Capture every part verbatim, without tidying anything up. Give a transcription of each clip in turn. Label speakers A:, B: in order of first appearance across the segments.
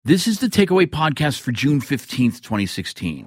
A: This is the Takeaway Podcast for June fifteenth, twenty sixteen.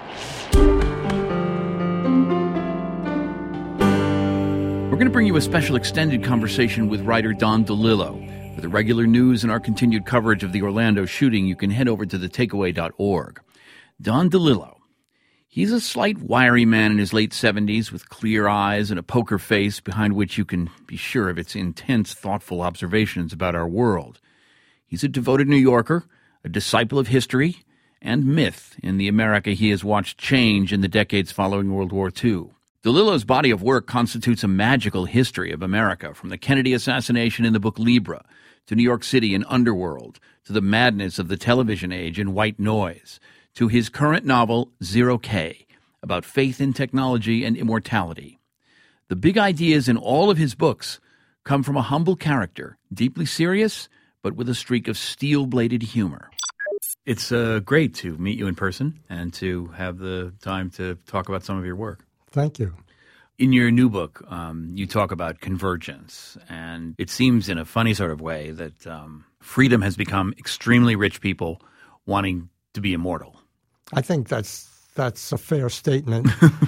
A: We're going to bring you a special extended conversation with writer Don DeLillo. For the regular news and our continued coverage of the Orlando shooting, you can head over to the takeaway dot org. Don DeLillo. He's a slight, wiry man in his late seventies with clear eyes and a poker face behind which you can be sure of its intense, thoughtful observations about our world. He's a devoted New Yorker, a disciple of history and myth in the America he has watched change in the decades following World War Two. DeLillo's body of work constitutes a magical history of America, from the Kennedy assassination in the book Libra, to New York City and Underworld, to the madness of the television age in White Noise, to his current novel, Zero K, about faith in technology and immortality. The big ideas in all of his books come from a humble character, deeply serious, but with a streak of steel-bladed humor. It's uh, great to meet you in person and to have the time to talk about some of your work.
B: Thank you.
A: In your new book, um, you talk about convergence, and it seems in a funny sort of way that um, freedom has become extremely rich people wanting to be immortal.
B: I think that's that's a fair statement.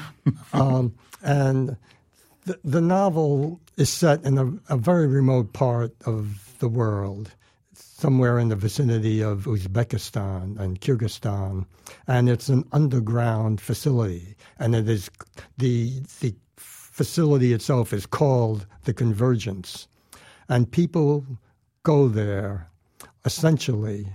B: um, and the, the novel is set in a, a very remote part of the world, somewhere in the vicinity of Uzbekistan and Kyrgyzstan, and it's an underground facility. And it is the the facility itself is called the Convergence, and people go there essentially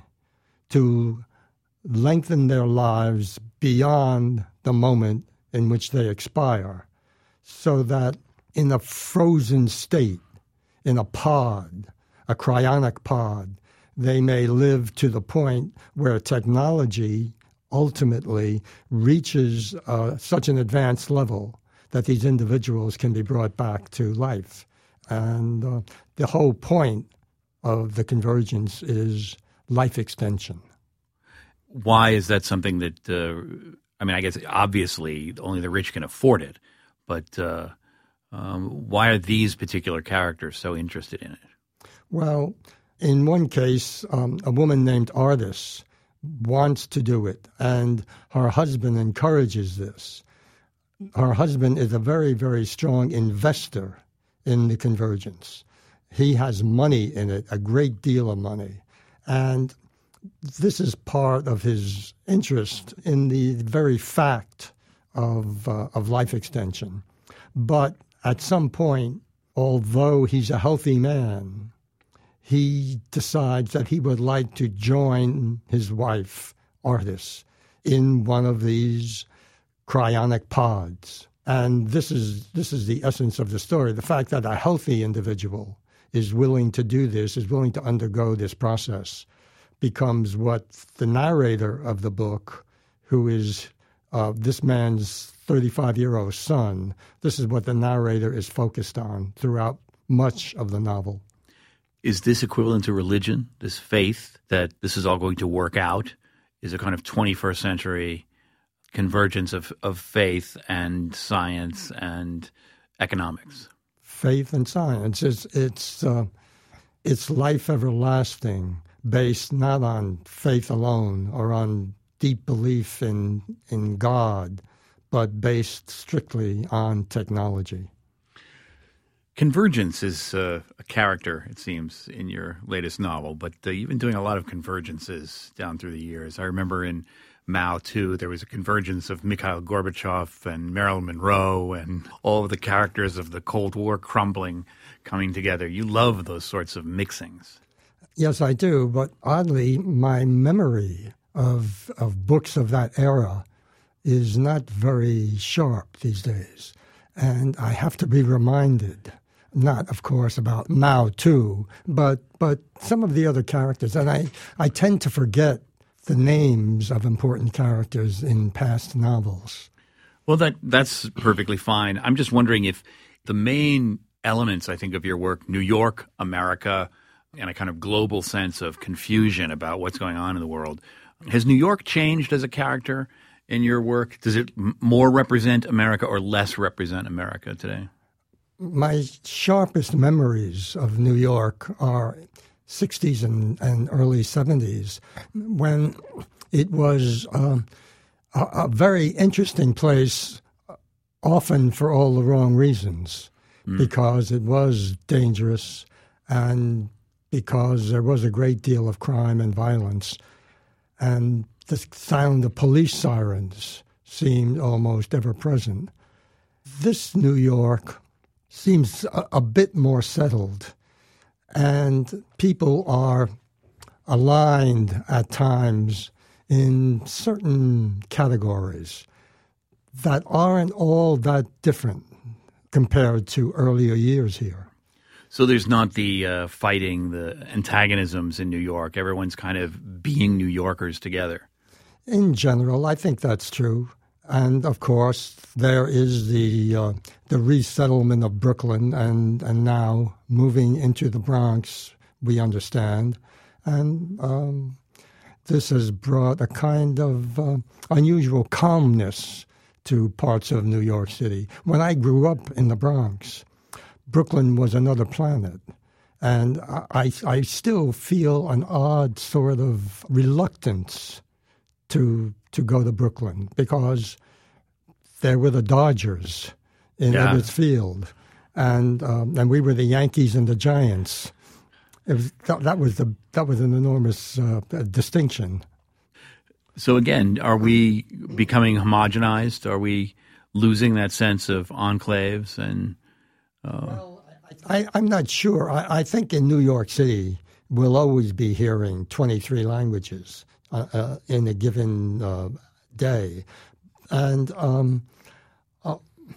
B: to lengthen their lives beyond the moment in which they expire, so that in a frozen state, in a pod, a cryonic pod, they may live to the point where technology ultimately reaches uh, such an advanced level that these individuals can be brought back to life. And uh, the whole point of the Convergence is life extension.
A: Why is that something that, uh, I mean, I guess obviously only the rich can afford it, but uh, um, why are these particular characters so interested in it?
B: Well, in one case, um, a woman named Artis wants to do it, and her husband encourages this. Her husband is a very, very strong investor in the Convergence. He has money in it, a great deal of money, and this is part of his interest in the very fact of uh, of life extension. But at some point, although he's a healthy man, he decides that he would like to join his wife, Artis, in one of these cryonic pods. And this is this is the essence of the story, the fact that a healthy individual is willing to do this, is willing to undergo this process, becomes what the narrator of the book, who is uh, this man's thirty-five-year-old son, this is what the narrator is focused on throughout much of the novel.
A: Is this equivalent to religion, this faith that this is all going to work out? Is a kind of twenty-first century convergence of, of faith and science and economics?
B: Faith and science. It's, it's, uh, it's life everlasting, based not on faith alone or on deep belief in in God, but based strictly on technology.
A: Convergence is uh, a character, it seems, in your latest novel, but uh, you've been doing a lot of convergences down through the years. I remember in Mao two, there was a convergence of Mikhail Gorbachev and Marilyn Monroe and all of the characters of the Cold War crumbling, coming together. You love those sorts of mixings.
B: Yes, I do, but oddly, my memory of of books of that era is not very sharp these days. And I have to be reminded, not, of course, about Mao too, but but some of the other characters. And I, I tend to forget the names of important characters in past novels.
A: Well, that that's perfectly fine. I'm just wondering if the main elements, I think, of your work, New York, America, and a kind of global sense of confusion about what's going on in the world, has New York changed as a character in your work? Does it m- more represent America or less represent America today?
B: My sharpest memories of New York are sixties and, and early seventies, when it was um, a, a very interesting place, often for all the wrong reasons, mm. because it was dangerous and because there was a great deal of crime and violence. And the sound of police sirens seemed almost ever present. This New York seems a, a bit more settled, and people are aligned at times in certain categories that aren't all that different compared to earlier years here.
A: So there's not the uh, fighting, the antagonisms in New York. Everyone's kind of being New Yorkers together.
B: In general, I think that's true. And, of course, there is the uh, the resettlement of Brooklyn and, and now moving into the Bronx, we understand. And um, this has brought a kind of uh, unusual calmness to parts of New York City. When I grew up in the Bronx, Brooklyn was another planet. And I, I still feel an odd sort of reluctance to to go to Brooklyn because there were the Dodgers in
A: yeah.
B: Ebbets Field, and um, and we were the Yankees and the Giants. It was that, that was the that was an enormous uh, distinction.
A: So again, are we becoming homogenized? Are we losing that sense of enclaves? And uh...
B: well, I, I'm not sure. I, I think in New York City we'll always be hearing twenty-three languages uh, uh, in a given uh, day, and um, uh,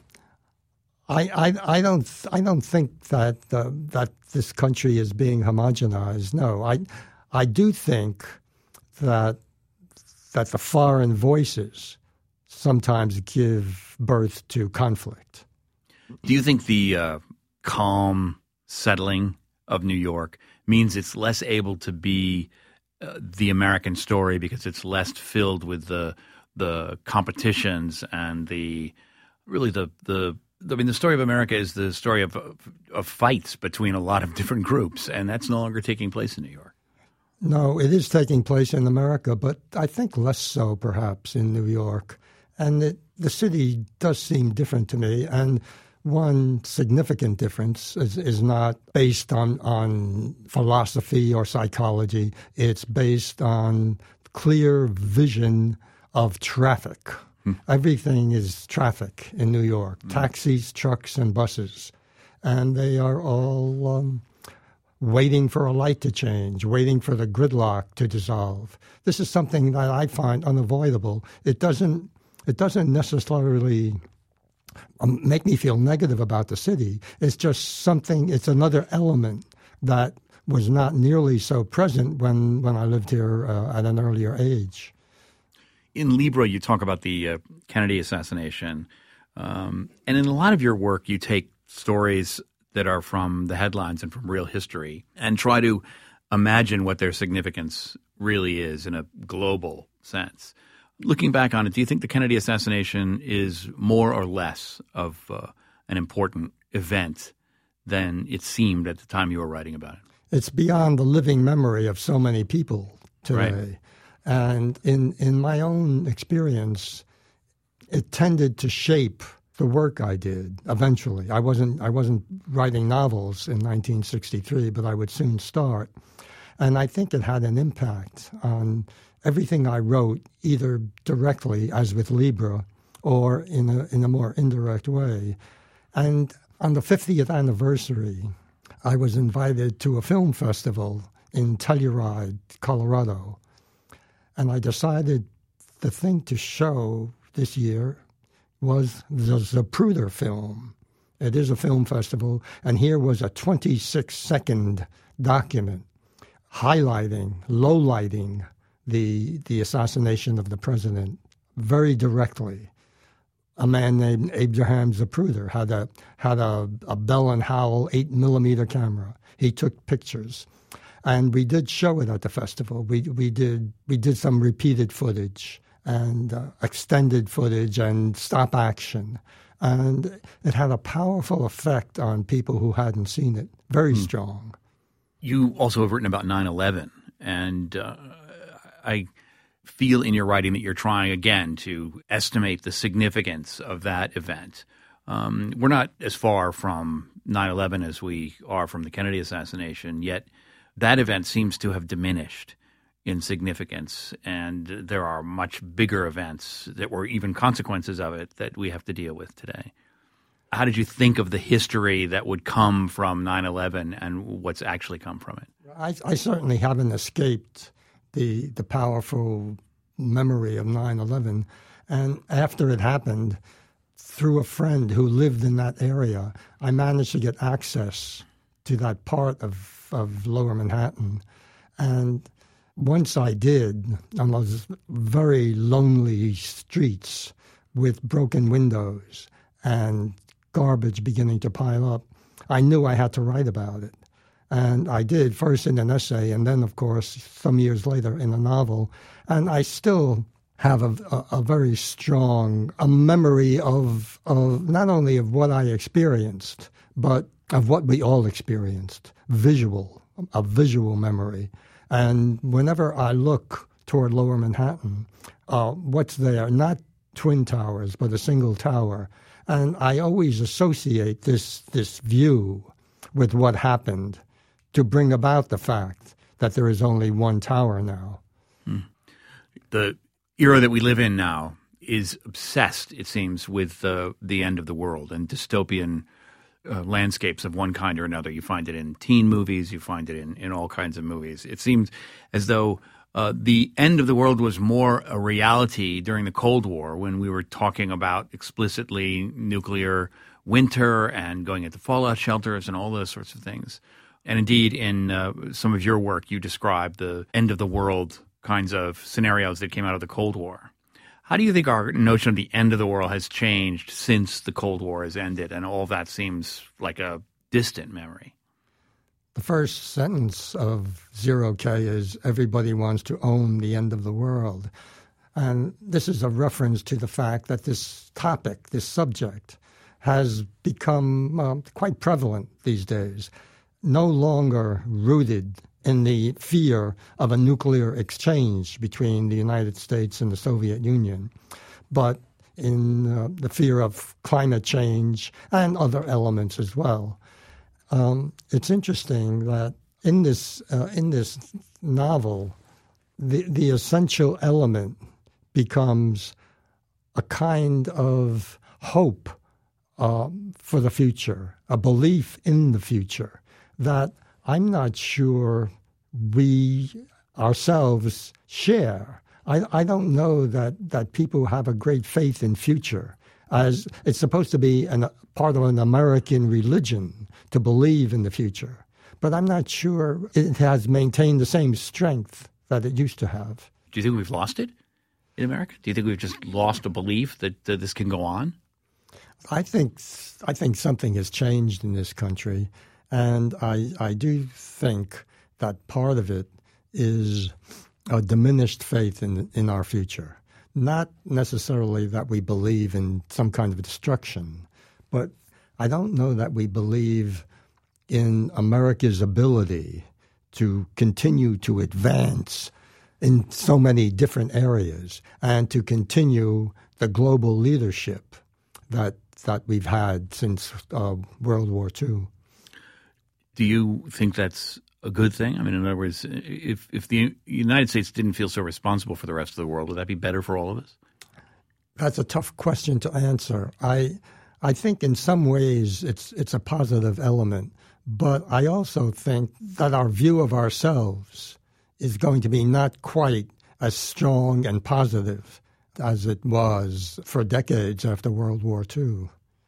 B: I, I I don't I don't think that uh, that this country is being homogenized. No, I I do think that. that the foreign voices sometimes give birth to conflict.
A: Do you think the uh, calm settling of New York means it's less able to be uh, the American story because it's less filled with the the competitions and the really the the I mean the story of America is the story of of fights between a lot of different groups, and that's no longer taking place in New York?
B: No, it is taking place in America, but I think less so perhaps in New York. And it, the city does seem different to me. And one significant difference is, is not based on, on philosophy or psychology. It's based on clear vision of traffic. Hmm. Everything is traffic in New York, hmm. taxis, trucks, and buses. And they are all... Um, waiting for a light to change, waiting for the gridlock to dissolve. This is something that I find unavoidable. It doesn't it doesn't necessarily um, make me feel negative about the city. It's just something, it's another element that was not nearly so present when, when I lived here uh, at an earlier age.
A: In Libra, you talk about the uh, Kennedy assassination. Um, and in a lot of your work, you take stories that are from the headlines and from real history and try to imagine what their significance really is in a global sense. Looking back on it, do you think the Kennedy assassination is more or less of uh, an important event than it seemed at the time you were writing about it?
B: It's beyond the living memory of so many people today. Right. And in, in my own experience, it tended to shape the work I did eventually. I wasn't I wasn't writing novels in nineteen sixty-three, but I would soon start. And I think it had an impact on everything I wrote, either directly, as with Libra, or in a in a more indirect way. And on the fiftieth anniversary, I was invited to a film festival in Telluride, Colorado. And I decided the thing to show this year was the Zapruder film. It is a film festival, and here was a twenty-six second document highlighting, lowlighting the the assassination of the president very directly. A man named Abraham Zapruder had a had a, a Bell and Howell eight millimeter camera. He took pictures, and we did show it at the festival. We we did we did some repeated footage and uh, extended footage and stop action. And it had a powerful effect on people who hadn't seen it, very mm. strong.
A: You also have written about nine eleven, and uh, I feel in your writing that you're trying, again, to estimate the significance of that event. Um, we're not as far from nine eleven as we are from the Kennedy assassination, yet that event seems to have diminished in significance, and there are much bigger events that were even consequences of it that we have to deal with today. How did you think of the history that would come from nine eleven and what's actually come from it?
B: I, I certainly haven't escaped the the powerful memory of nine eleven. And after it happened, through a friend who lived in that area, I managed to get access to that part of, of Lower Manhattan. And once I did, on those very lonely streets with broken windows and garbage beginning to pile up, I knew I had to write about it. And I did, first in an essay, and then, of course, some years later in a novel. And I still have a, a, a very strong a memory of, of not only of what I experienced, but of what we all experienced, visual, a visual memory. And whenever I look toward Lower Manhattan, uh, what's there? Not twin towers, but a single tower. And I always associate this this view with what happened to bring about the fact that there is only one tower now.
A: Hmm. The era that we live in now is obsessed, it seems, with uh, the end of the world and dystopian uh, landscapes of one kind or another. You find it in teen movies. You find it in, in all kinds of movies. It seems as though Uh, the end of the world was more a reality during the Cold War, when we were talking about explicitly nuclear winter and going into fallout shelters and all those sorts of things. And indeed, in uh, some of your work, you describe the end of the world kinds of scenarios that came out of the Cold War. How do you think our notion of the end of the world has changed since the Cold War has ended and all that seems like a distant memory?
B: The first sentence of Zero K is, everybody wants to own the end of the world. And this is a reference to the fact that this topic, this subject, has become uh, quite prevalent these days, no longer rooted in the fear of a nuclear exchange between the United States and the Soviet Union, but in uh, the fear of climate change and other elements as well. Um, it's interesting that in this uh, in this novel, the the essential element becomes a kind of hope uh, for the future, a belief in the future that I'm not sure we ourselves share. I, I don't know that, that people have a great faith in future, as it's supposed to be an, part of an American religion to believe in the future. But I'm not sure it has maintained the same strength that it used to have.
A: Do you think we've lost it in America? Do you think we've just lost a belief that uh, this can go on?
B: I think I think something has changed in this country, and I I do think that part of it is a diminished faith in in our future. Not necessarily that we believe in some kind of destruction, but I don't know that we believe in America's ability to continue to advance in so many different areas and to continue the global leadership that that we've had since uh, World War Two.
A: Do you think that's a good thing? I mean, in other words, if if the United States didn't feel so responsible for the rest of the world, would that be better for all of us?
B: That's a tough question to answer. I I think in some ways it's it's a positive element, but I also think that our view of ourselves is going to be not quite as strong and positive as it was for decades after World War Two.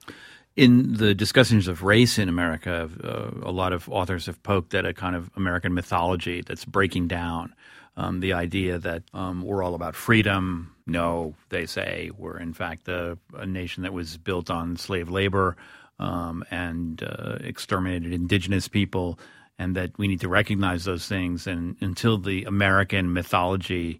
A: In the discussions of race in America, uh, a lot of authors have poked at a kind of American mythology that's breaking down. Um, the idea that um, we're all about freedom. No, they say, we're in fact a, a nation that was built on slave labor um, and uh, exterminated indigenous people, and that we need to recognize those things. And until the American mythology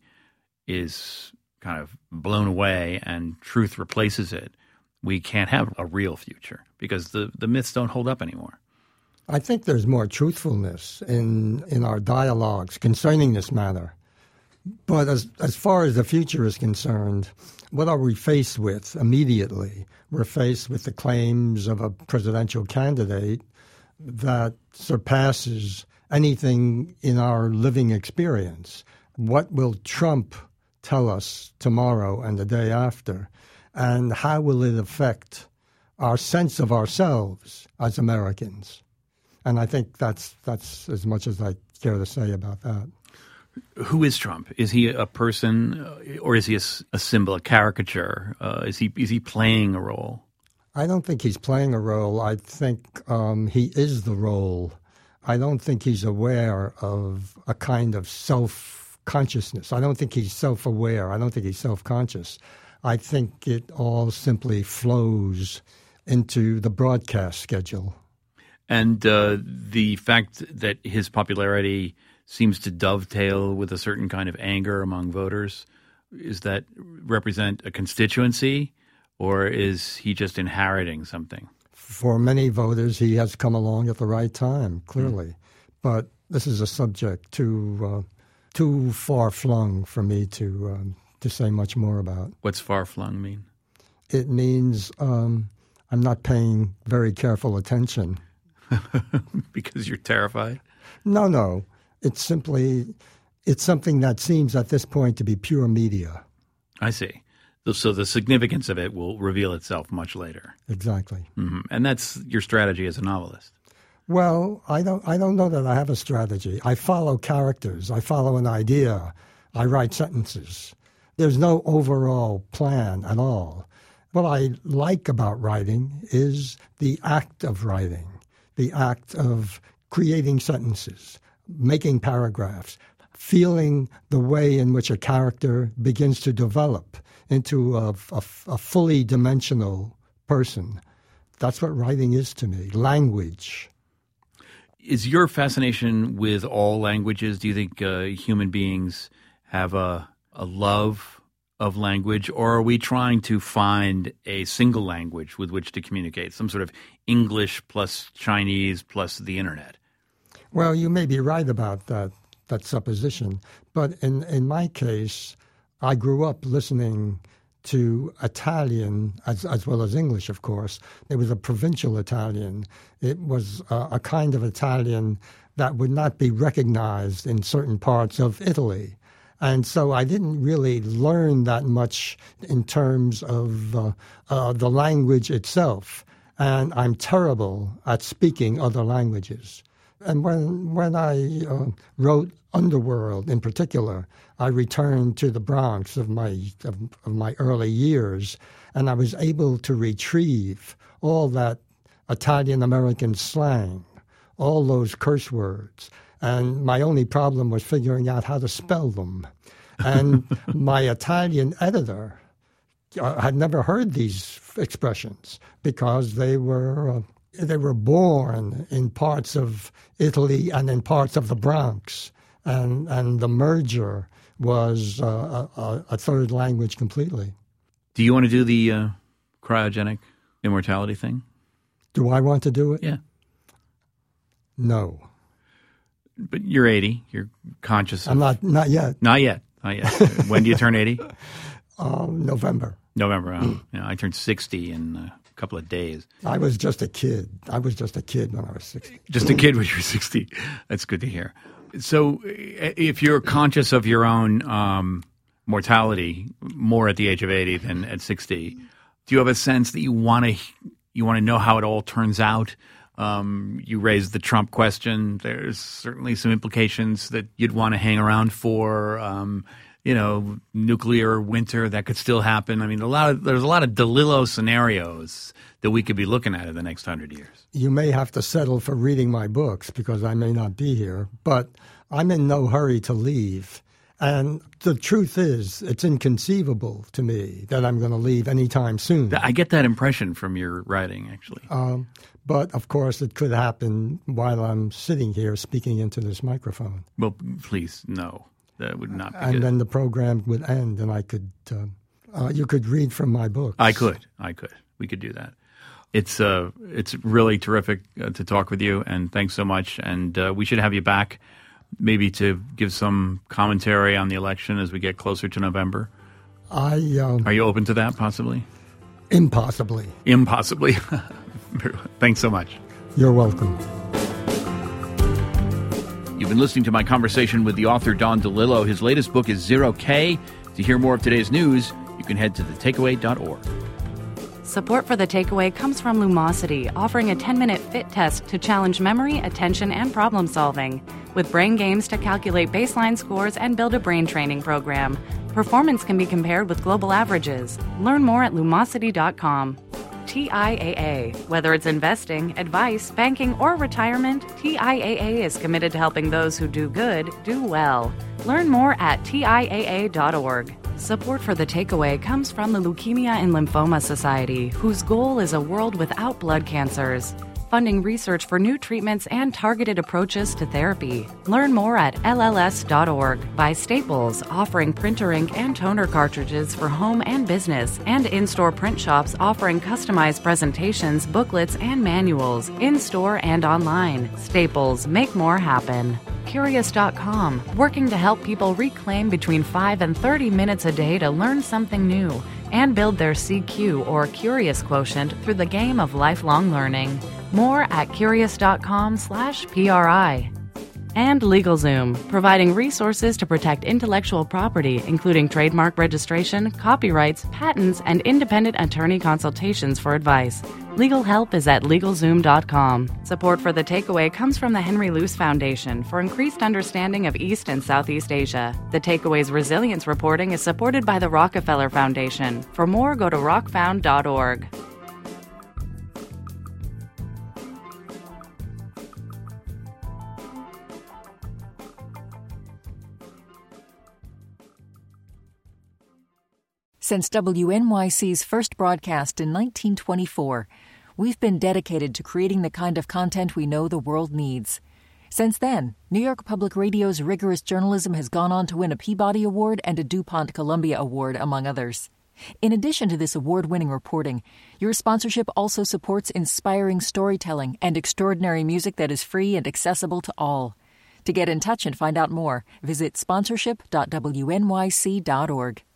A: is kind of blown away and truth replaces it, we can't have a real future because the, the myths don't hold up anymore.
B: I think there's more truthfulness in in our dialogues concerning this matter. But as as far as the future is concerned, what are we faced with immediately? We're faced with the claims of a presidential candidate that surpasses anything in our living experience. What will Trump tell us tomorrow and the day after? And how will it affect our sense of ourselves as Americans? And I think that's that's as much as I care to say about that.
A: Who is Trump? Is he a person, uh, or is he a, a symbol, a caricature? Uh, is he is he playing a role?
B: I don't think he's playing a role. I think um, he is the role. I don't think he's aware of a kind of self-consciousness. I don't think he's self-aware. I don't think he's self-conscious. I think it all simply flows into the broadcast schedule.
A: And uh, the fact that his popularity seems to dovetail with a certain kind of anger among voters, is that represent a constituency, or is he just inheriting something?
B: For many voters, he has come along at the right time, clearly. Mm. But this is a subject too uh, too far-flung for me to um, to say much more about.
A: What's far-flung mean?
B: It means um, I'm not paying very careful attention.
A: Because you're terrified?
B: No, no. It's simply, it's something that seems at this point to be pure media.
A: I see. So the significance of it will reveal itself much later.
B: Exactly.
A: Mm-hmm. And that's your strategy as a novelist.
B: Well, I don't, I don't know that I have a strategy. I follow characters. I follow an idea. I write sentences. There's no overall plan at all. What I like about writing is the act of writing, the act of creating sentences, making paragraphs, feeling the way in which a character begins to develop into a, a, a fully dimensional person. That's what writing is to me, language.
A: Is your fascination with all languages? Do you think uh, human beings have a, a love of language, or are we trying to find a single language with which to communicate, some sort of English plus Chinese plus the internet?
B: Well, you may be right about that that supposition, but in, in my case, I grew up listening to Italian as, as well as English, of course. It was a provincial Italian. It was a, a kind of Italian that would not be recognized in certain parts of Italy. And so I didn't really learn that much in terms of uh, uh, the language itself. And I'm terrible at speaking other languages. And when when I uh, wrote Underworld in particular, I returned to the Bronx of my of, of my early years, and I was able to retrieve all that Italian-American slang, all those curse words. And my only problem was figuring out how to spell them. And my Italian editor uh, had never heard these expressions because they were uh, they were born in parts of Italy and in parts of the Bronx, and and the merger was uh, a, a third language completely.
A: Do you want to do the uh, cryogenic immortality thing?
B: Do I want to do it?
A: Yeah.
B: No.
A: But you're eighty. You're conscious of...
B: I'm not, not yet.
A: Not yet. Not yet. When do you turn eighty?
B: Um, November.
A: November. Oh, yeah, I turned sixty in a couple of days.
B: I was just a kid. I was just a kid when I was sixty.
A: Just a kid when you were sixty. That's good to hear. So if you're conscious of your own um, mortality more at the age of eighty than at sixty, do you have a sense that you want to you want to know how it all turns out? Um, you raised the Trump question. There's certainly some implications that you'd want to hang around for. Um, you know, nuclear winter, that could still happen. I mean, a lot of there's a lot of DeLillo scenarios that we could be looking at in the next hundred years.
B: You may have to settle for reading my books because I may not be here, but I'm in no hurry to leave. And the truth is, it's inconceivable to me that I'm going to leave anytime soon.
A: I get that impression from your writing, actually.
B: Um, but, of course, it could happen while I'm sitting here speaking into this microphone.
A: Well, please, no. That would not be
B: and
A: good.
B: Then the program would end, and I could, uh, uh, you could read from my books.
A: I could, I could. We could do that. It's uh, it's really terrific uh, to talk with you, and thanks so much. And uh, we should have you back maybe to give some commentary on the election as we get closer to November.
B: I um,
A: Are you open to that, possibly?
B: Impossibly.
A: Impossibly. Thanks so much.
B: You're welcome.
A: You've been listening to my conversation with the author Don DeLillo. His latest book is Zero K. To hear more of today's news, you can head to the takeaway dot org.
C: Support for The Takeaway comes from Lumosity, offering a ten-minute fit test to challenge memory, attention, and problem-solving. With brain games to calculate baseline scores and build a brain training program. Performance can be compared with global averages. Learn more at lumosity dot com. T I A A. Whether it's investing, advice, banking, or retirement, T I A A is committed to helping those who do good do well. Learn more at T I A A dot org. Support for The Takeaway comes from the Leukemia and Lymphoma Society, whose goal is a world without blood cancers, funding research for new treatments and targeted approaches to therapy. Learn more at L L S dot org. By Staples, offering printer ink and toner cartridges for home and business, and in-store print shops offering customized presentations, booklets, and manuals, in-store and online. Staples, make more happen. Curious dot com, working to help people reclaim between five and thirty minutes a day to learn something new and build their C Q or Curious quotient through the game of lifelong learning. More at curious dot com slash P R I. And LegalZoom, providing resources to protect intellectual property, including trademark registration, copyrights, patents, and independent attorney consultations for advice. Legal help is at legal zoom dot com. Support for The Takeaway comes from the Henry Luce Foundation for increased understanding of East and Southeast Asia. The Takeaway's resilience reporting is supported by the Rockefeller Foundation. For more, go to rock found dot org.
D: Since W N Y C's first broadcast in nineteen twenty-four, we've been dedicated to creating the kind of content we know the world needs. Since then, New York Public Radio's rigorous journalism has gone on to win a Peabody Award and a DuPont Columbia Award, among others. In addition to this award-winning reporting, your sponsorship also supports inspiring storytelling and extraordinary music that is free and accessible to all. To get in touch and find out more, visit sponsorship dot W N Y C dot org.